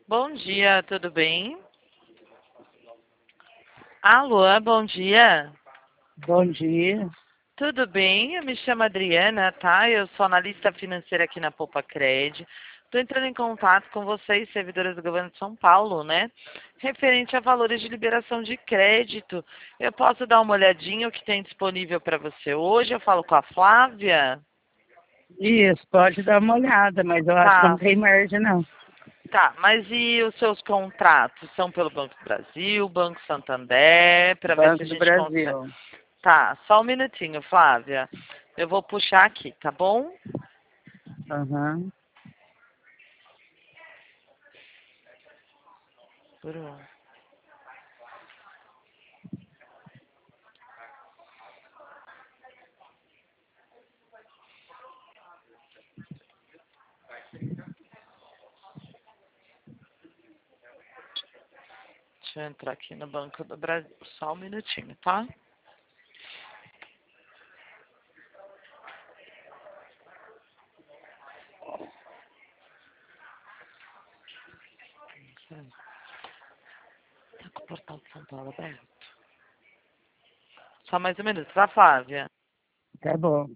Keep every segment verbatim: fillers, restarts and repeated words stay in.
Bom dia, tudo bem? Alô, bom dia. Bom dia. Tudo bem? Eu me chamo Adriana, tá? Eu sou analista financeira aqui na Poupa Cred. Estou entrando em contato com vocês, servidores do governo de São Paulo, né? Referente a valores de liberação de crédito. Eu posso dar uma olhadinha o que tem disponível para você hoje? Eu falo com a Flávia? Isso, pode dar uma olhada, mas eu acho que não Tá, tem margem, não. tá. Mas e os seus contratos? São pelo Banco do Brasil, Banco Santander, para ver se Banco a do gente consegue. Brasil. Tá, só um minutinho, Flávia. Eu vou puxar aqui, tá bom? Aham. Por um. Deixa eu entrar aqui no Banco do Brasil. Só um minutinho, tá? Tá com o portal de São Paulo aberto. Só mais um minuto, tá, Flávia? Tá bom.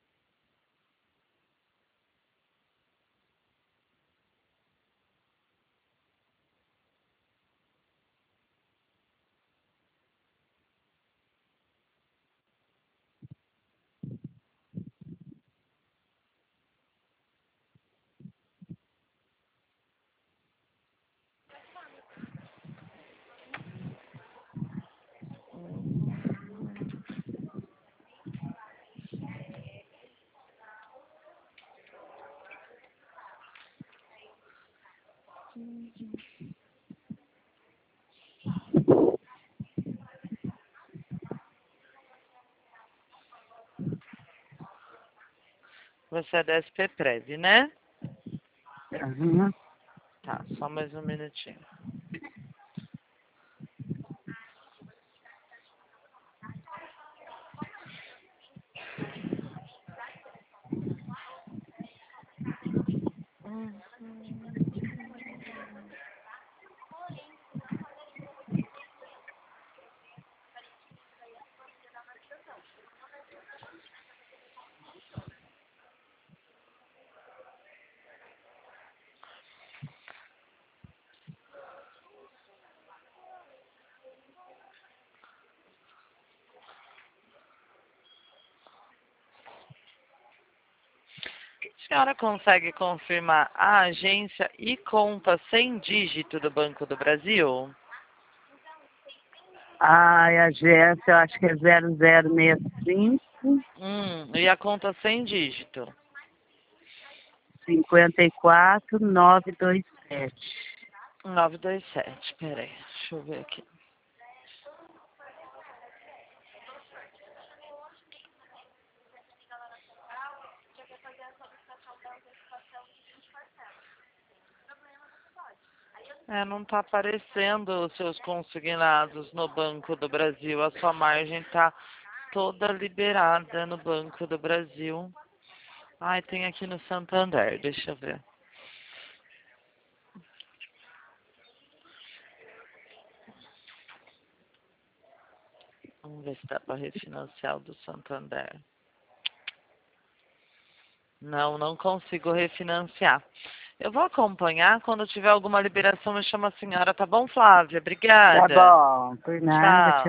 Você é da S P Prev, né? Aham. Tá, só mais um minutinho. A senhora consegue confirmar a agência e conta sem dígito do Banco do Brasil? A agência, eu acho que é zero zero seis cinco, Hum, e a conta sem dígito? cinco quatro, nove dois sete. nove dois sete, peraí, deixa eu ver aqui. É, não está aparecendo os seus consignados no Banco do Brasil. A sua margem está toda liberada no Banco do Brasil. Ai, tem aqui no Santander, deixa eu ver. Vamos ver se dá para refinanciar o do Santander. Não, não consigo refinanciar. Eu vou acompanhar. Quando tiver alguma liberação, me chama a senhora, tá bom, Flávia? Tá Obrigada. bom, por nada. Tchau.